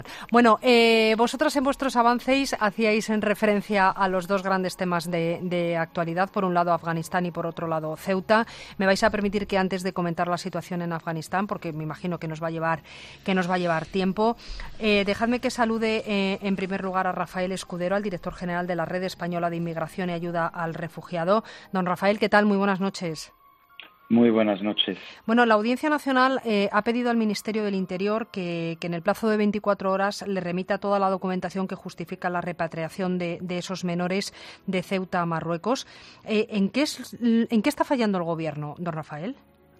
Bueno, vosotros en vuestros avances hacíais en referencia a los dos grandes temas de actualidad, por un lado Afganistán y por otro lado Ceuta. Me vais a permitir que antes de comentar la situación en Afganistán, porque me imagino que nos va a llevar tiempo, dejadme que salude en primer lugar a Rafael Escudero, al director general de la Red Española de Inmigración y Ayuda al Refugiado. Don Rafael, ¿qué tal? Muy buenas noches. Muy buenas noches. Bueno, la Audiencia Nacional ha pedido al Ministerio del Interior que en el plazo de 24 horas le remita toda la documentación que justifica la repatriación de esos menores de Ceuta a Marruecos. ¿En qué está fallando el Gobierno, don Rafael?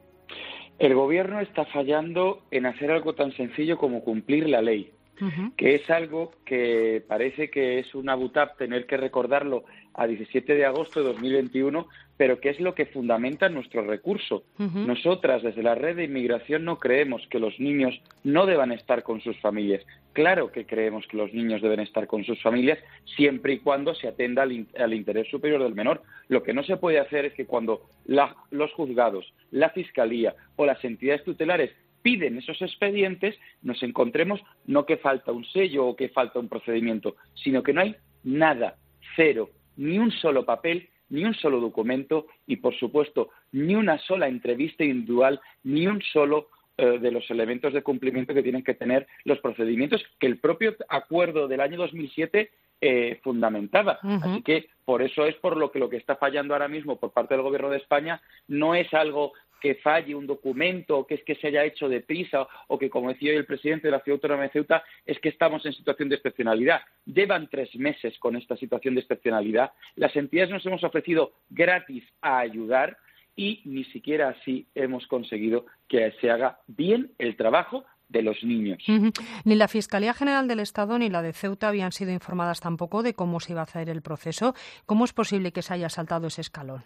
El Gobierno está fallando en hacer algo tan sencillo como cumplir la ley, que es algo que parece que es una butap tener que recordarlo a 17 de agosto de 2021, pero que es lo que fundamenta nuestro recurso. Nosotras, desde la Red de Inmigración, no creemos que los niños no deban estar con sus familias. Claro que creemos que los niños deben estar con sus familias siempre y cuando se atenda al interés superior del menor. Lo que no se puede hacer es que cuando los juzgados, la Fiscalía o las entidades tutelares piden esos expedientes, nos encontremos no que falta un sello o que falta un procedimiento, sino que no hay nada, cero, ni un solo papel, ni un solo documento y, por supuesto, ni una sola entrevista individual, ni un solo de los elementos de cumplimiento que tienen que tener los procedimientos que el propio acuerdo del año 2007 fundamentaba. Así que por eso es por lo que está fallando ahora mismo por parte del Gobierno de España no es algo que falle un documento, que es que se haya hecho deprisa o que, como decía hoy el presidente de la Ciudad Autónoma de Ceuta, es que estamos en situación de excepcionalidad. Llevan 3 meses con esta situación de excepcionalidad. Las entidades nos hemos ofrecido gratis a ayudar y ni siquiera así hemos conseguido que se haga bien el trabajo de los niños. Ni la Fiscalía General del Estado ni la de Ceuta habían sido informadas tampoco de cómo se iba a hacer el proceso. ¿Cómo es posible que se haya saltado ese escalón?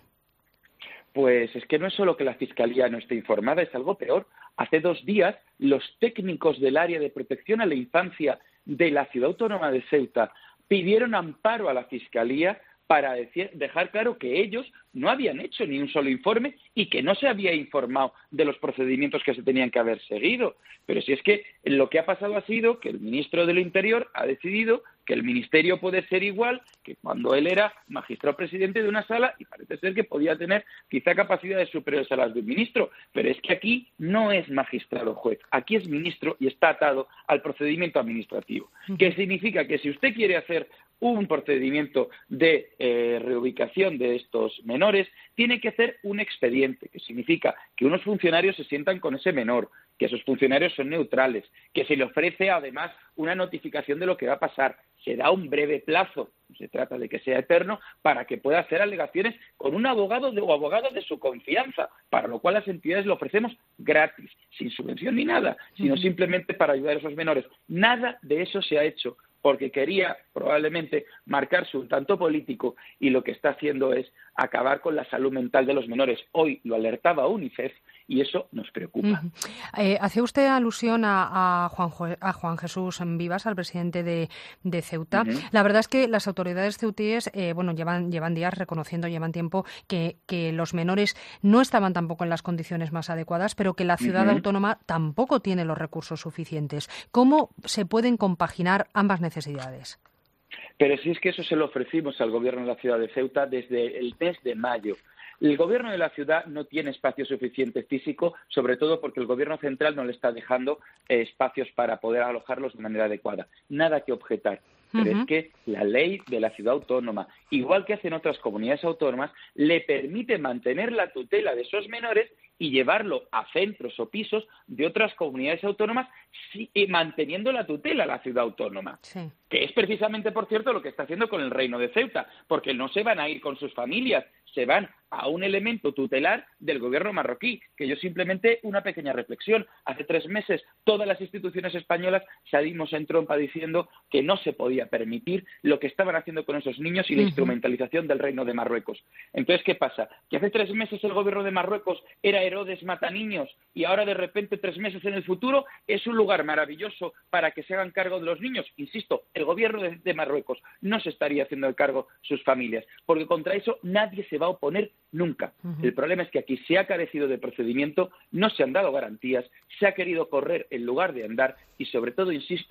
Pues es que no es solo que la Fiscalía no esté informada, es algo peor. Hace 2 días, los técnicos del área de protección a la infancia de la Ciudad Autónoma de Ceuta pidieron amparo a la Fiscalía para dejar claro que ellos no habían hecho ni un solo informe y que no se había informado de los procedimientos que se tenían que haber seguido. Pero si es que lo que ha pasado ha sido que el ministro del Interior ha decidido que el ministerio puede ser igual que cuando él era magistrado presidente de una sala y parece ser que podía tener quizá capacidades superiores a las de un ministro. Pero es que aquí no es magistrado juez, aquí es ministro y está atado al procedimiento administrativo. ¿Qué significa? Que si usted quiere hacer un procedimiento de reubicación de estos menores, tiene que hacer un expediente, que significa que unos funcionarios se sientan con ese menor, que esos funcionarios son neutrales, que se le ofrece además una notificación de lo que va a pasar. Se da un breve plazo, no se trata de que sea eterno, para que pueda hacer alegaciones con un abogado o abogada de su confianza, para lo cual las entidades lo ofrecemos gratis, sin subvención ni nada, sino simplemente para ayudar a esos menores. Nada de eso se ha hecho, porque quería probablemente marcarse un tanto político y lo que está haciendo es acabar con la salud mental de los menores. Hoy lo alertaba UNICEF y eso nos preocupa. Hacía usted alusión a Juan Jesús Vivas, al presidente de Ceuta. La verdad es que las autoridades ceutíes llevan días reconociendo, llevan tiempo que los menores no estaban tampoco en las condiciones más adecuadas, pero que la ciudad autónoma tampoco tiene los recursos suficientes. ¿Cómo se pueden compaginar ambas necesidades? Pero si es que eso se lo ofrecimos al gobierno de la ciudad de Ceuta desde el mes de mayo. El gobierno de la ciudad no tiene espacio suficiente físico, sobre todo porque el gobierno central no le está dejando espacios para poder alojarlos de manera adecuada. Nada que objetar. Pero es que la ley de la ciudad autónoma, igual que hacen otras comunidades autónomas, le permite mantener la tutela de esos menores y llevarlo a centros o pisos de otras comunidades autónomas manteniendo la tutela a la ciudad autónoma. Sí. Que es precisamente, por cierto, lo que está haciendo con el Reino de Ceuta, porque no se van a ir con sus familias, se van a un elemento tutelar del gobierno marroquí. Que yo simplemente, una pequeña reflexión. Hace 3 meses todas las instituciones españolas salimos en trompa diciendo que no se podía permitir lo que estaban haciendo con esos niños y la instrumentalización del Reino de Marruecos. Entonces, ¿qué pasa? Que hace 3 meses el gobierno de Marruecos era Herodes Mataniños y ahora de repente 3 meses en el futuro es un lugar maravilloso para que se hagan cargo de los niños. Insisto, el gobierno de Marruecos no se estaría haciendo el cargo sus familias, porque contra eso nadie se va a oponer nunca. El problema es que aquí se ha carecido de procedimiento, no se han dado garantías, se ha querido correr en lugar de andar y, sobre todo, insisto,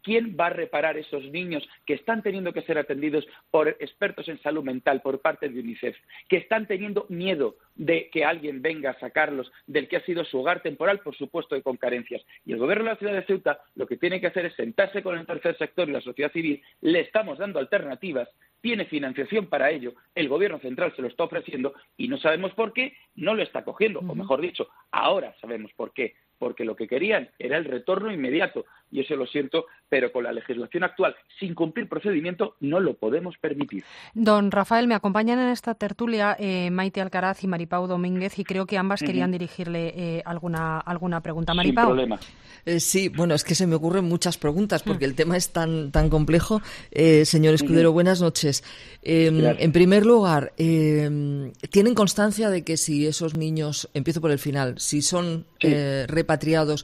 ¿quién va a reparar esos niños que están teniendo que ser atendidos por expertos en salud mental por parte de UNICEF, que están teniendo miedo de que alguien venga a sacarlos del que ha sido su hogar temporal, por supuesto, y con carencias? Y el Gobierno de la ciudad de Ceuta lo que tiene que hacer es sentarse con el tercer sector y la sociedad civil. Le estamos dando alternativas, tiene financiación para ello, el Gobierno central se lo está ofreciendo y no sabemos por qué no lo está cogiendo, o mejor dicho, ahora sabemos por qué. Porque lo que querían era el retorno inmediato, y eso lo siento, pero con la legislación actual, sin cumplir procedimiento, no lo podemos permitir. Don Rafael, me acompañan en esta tertulia Maite Alcaraz y Maripau Domínguez, y creo que ambas querían dirigirle alguna pregunta. Maripau. Sin problema. Sí, bueno, es que se me ocurren muchas preguntas, porque el tema es tan complejo. Señor Escudero, buenas noches. En primer lugar, ¿tienen constancia de que si esos niños, empiezo por el final, si son repatriados,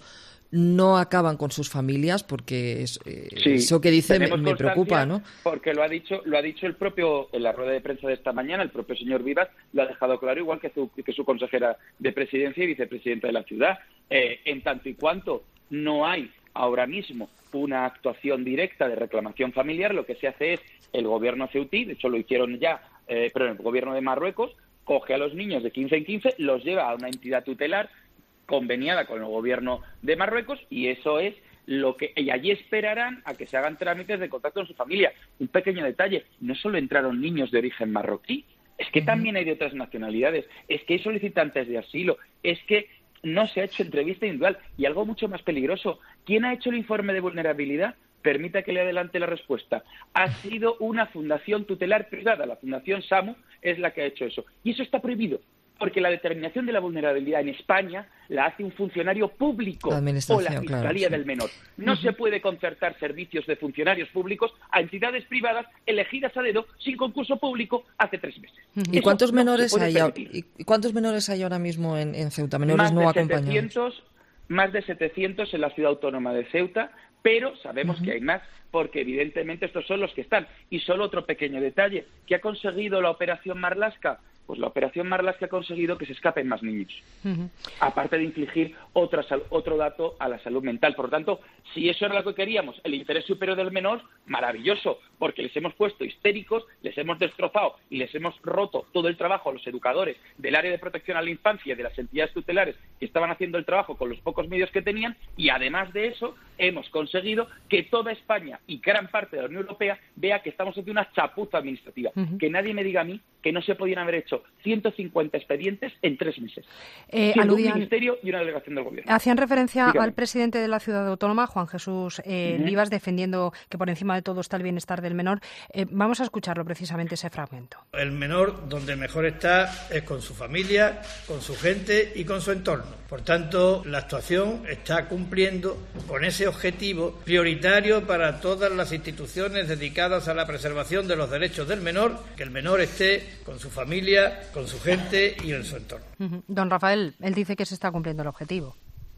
no acaban con sus familias? Porque eso que dice me preocupa, ¿no? Porque lo ha dicho el propio, en la rueda de prensa de esta mañana, el propio señor Vivas lo ha dejado claro, igual que su consejera de Presidencia y vicepresidenta de la ciudad. En tanto y cuanto no hay ahora mismo una actuación directa de reclamación familiar, lo que se hace es el gobierno ceutí, de hecho lo hicieron ya, pero el gobierno de Marruecos coge a los niños de 15 en 15, los lleva a una entidad tutelar conveniada con el gobierno de Marruecos, y eso es lo que, y allí esperarán a que se hagan trámites de contacto con su familia. Un pequeño detalle, no solo entraron niños de origen marroquí, es que también hay de otras nacionalidades, es que hay solicitantes de asilo, es que no se ha hecho entrevista individual, y algo mucho más peligroso, ¿quién ha hecho el informe de vulnerabilidad? Permita que le adelante la respuesta. Ha sido una fundación tutelar privada, la Fundación SAMU es la que ha hecho eso, y eso está prohibido, porque la determinación de la vulnerabilidad en España la hace un funcionario público o la Fiscalía del Menor. No se puede concertar servicios de funcionarios públicos a entidades privadas elegidas a dedo sin concurso público hace 3 meses. ¿Y cuántos menores hay ahora mismo en Ceuta? Menores no acompañados. Más de 700 en la ciudad autónoma de Ceuta, pero sabemos que hay más, porque evidentemente estos son los que están. Y solo otro pequeño detalle, ¿qué ha conseguido la Operación Marlaska? Pues la Operación Marlaska ha conseguido que se escapen más niños, aparte de infligir otro dato a la salud mental. Por lo tanto, si eso era lo que queríamos, el interés superior del menor, maravilloso, porque les hemos puesto histéricos, les hemos destrozado y les hemos roto todo el trabajo a los educadores del área de protección a la infancia y de las entidades tutelares que estaban haciendo el trabajo con los pocos medios que tenían, y además de eso hemos conseguido que toda España y gran parte de la Unión Europea vea que estamos ante una chapuza administrativa. Que nadie me diga a mí que no se podían haber hecho 150 expedientes en 3 meses. Un ministerio y una delegación del gobierno. Hacían referencia al presidente de la ciudad autónoma, Juan Jesús Vivas, defendiendo que por encima de todo está el bienestar del menor. Vamos a escucharlo precisamente, ese fragmento. El menor donde mejor está es con su familia, con su gente y con su entorno. Por tanto, la actuación está cumpliendo con ese objetivo prioritario para todas las instituciones dedicadas a la preservación de los derechos del menor, que el menor esté con su familia, con su gente y en su entorno. Don Rafael, él dice que se está cumpliendo el objetivo.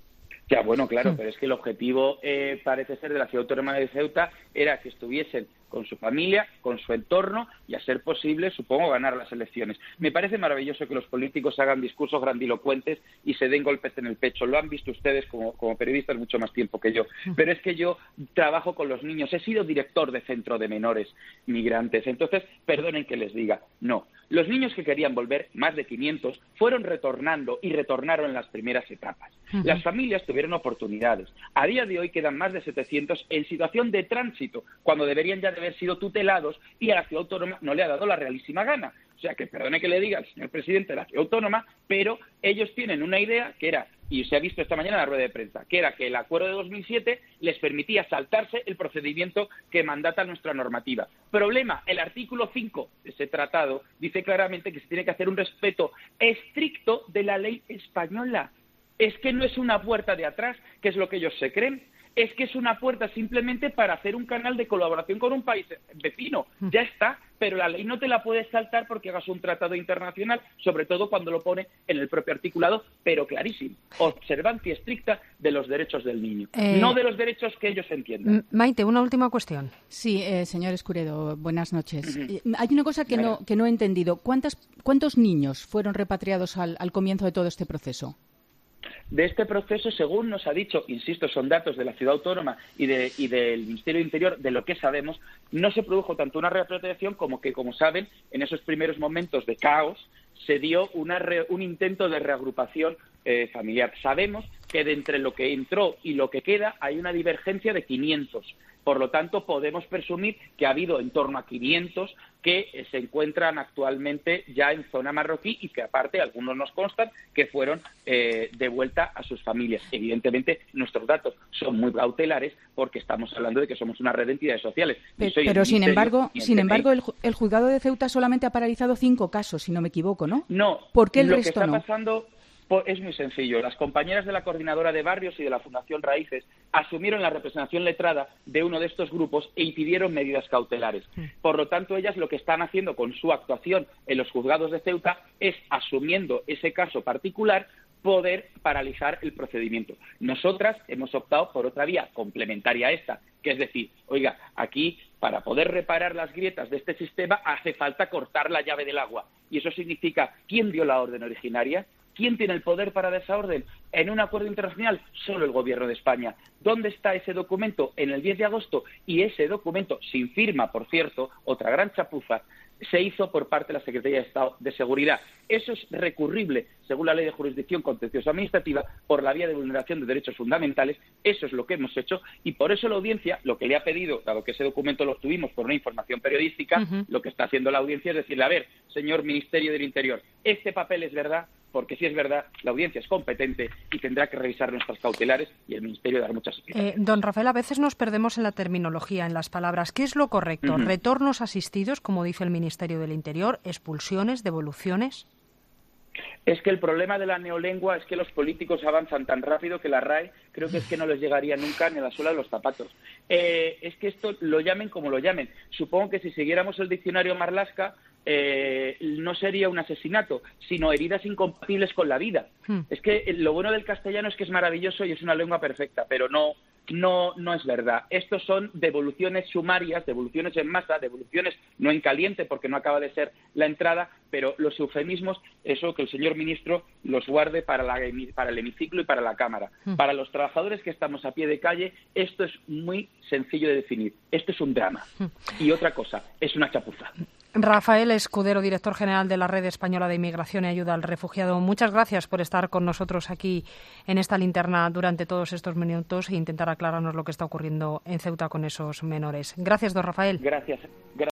Ya, bueno, claro, pero es que el objetivo parece ser de la ciudad autónoma de Ceuta era que estuviesen con su familia, con su entorno y, a ser posible, supongo, ganar las elecciones. Me parece maravilloso que los políticos hagan discursos grandilocuentes y se den golpes en el pecho. Lo han visto ustedes como periodistas mucho más tiempo que yo. Pero es que yo trabajo con los niños. He sido director de centro de menores migrantes. Entonces, perdonen que les diga, no. Los niños que querían volver, más de 500, fueron retornando y retornaron en las primeras etapas. Las familias tuvieron oportunidades. A día de hoy quedan más de 700 en situación de tránsito, cuando deberían ya de haber sido tutelados, y a la ciudad autónoma no le ha dado la realísima gana. O sea, que perdone que le diga al señor presidente de la ciudad autónoma, pero ellos tienen una idea que era, y se ha visto esta mañana en la rueda de prensa, que era que el acuerdo de 2007 les permitía saltarse el procedimiento que mandata nuestra normativa. Problema, el artículo 5 de ese tratado dice claramente que se tiene que hacer un respeto estricto de la ley española. Es que no es una puerta de atrás, que es lo que ellos se creen. Es que es una puerta simplemente para hacer un canal de colaboración con un país vecino. Ya está, pero la ley no te la puedes saltar porque hagas un tratado internacional, sobre todo cuando lo pone en el propio articulado, pero clarísimo. Observancia estricta de los derechos del niño, no de los derechos que ellos entiendan. Maite, una última cuestión. Sí, señor Escuredo, buenas noches. Hay una cosa que no he entendido. ¿Cuántos niños fueron repatriados al comienzo de todo este proceso? de este proceso, según nos ha dicho, insisto, son datos de la Ciudad Autónoma y del Ministerio del Interior, de lo que sabemos, no se produjo tanto una repatriación como que, como saben, en esos primeros momentos de caos se dio un intento de reagrupación familiar. Sabemos que de entre lo que entró y lo que queda hay una divergencia de 500. Por lo tanto, podemos presumir que ha habido en torno a 500 que se encuentran actualmente ya en zona marroquí y que, aparte, algunos nos constan que fueron de vuelta a sus familias. Evidentemente, nuestros datos son muy cautelares porque estamos hablando de que somos una red de entidades sociales. Pero sin embargo, el juzgado de Ceuta solamente ha paralizado 5 casos, si no me equivoco, ¿no? No. ¿Por qué el resto no? Lo que está pasando es muy sencillo. Las compañeras de la Coordinadora de Barrios y de la Fundación Raíces asumieron la representación letrada de uno de estos grupos e impidieron medidas cautelares. Por lo tanto, ellas lo que están haciendo con su actuación en los juzgados de Ceuta es, asumiendo ese caso particular, poder paralizar el procedimiento. Nosotras hemos optado por otra vía complementaria a esta, que es decir, oiga, aquí para poder reparar las grietas de este sistema hace falta cortar la llave del agua. Y eso significa, ¿quién dio la orden originaria? ¿Quién tiene el poder para esa orden? En un acuerdo internacional, solo el Gobierno de España. ¿Dónde está ese documento? En el 10 de agosto. Y ese documento, sin firma, por cierto, otra gran chapuza, se hizo por parte de la Secretaría de Estado de Seguridad. Eso es recurrible, según la Ley de Jurisdicción Contencioso Administrativa, por la vía de vulneración de derechos fundamentales. Eso es lo que hemos hecho y por eso la audiencia, lo que le ha pedido, dado que ese documento lo obtuvimos por una información periodística, lo que está haciendo la audiencia es decirle, a ver, señor Ministerio del Interior, ¿este papel es verdad? Porque si es verdad, la audiencia es competente y tendrá que revisar nuestras cautelares y el Ministerio dar muchas explicaciones. Don Rafael, a veces nos perdemos en la terminología, en las palabras. ¿Qué es lo correcto? ¿Retornos asistidos, como dice el Ministerio del Interior? ¿Expulsiones? ¿Devoluciones? Es que el problema de la neolengua es que los políticos avanzan tan rápido que la RAE creo que es que no les llegaría nunca ni a la suela de los zapatos. Es que esto lo llamen como lo llamen. Supongo que si siguiéramos el diccionario Marlaska no sería un asesinato, sino heridas incompatibles con la vida. Es que lo bueno del castellano es que es maravilloso y es una lengua perfecta, pero no es verdad. Estos son devoluciones sumarias, devoluciones en masa, devoluciones no en caliente porque no acaba de ser la entrada, pero los eufemismos, eso que el señor ministro los guarde para el hemiciclo y para la Cámara. Para los trabajadores que estamos a pie de calle, esto es muy sencillo de definir. Esto es un drama. Y otra cosa, es una chapuza. Rafael Escudero, director general de la Red Española de Inmigración y Ayuda al Refugiado, muchas gracias por estar con nosotros aquí en esta linterna durante todos estos minutos e intentar aclararnos lo que está ocurriendo en Ceuta con esos menores. Gracias, don Rafael. Gracias.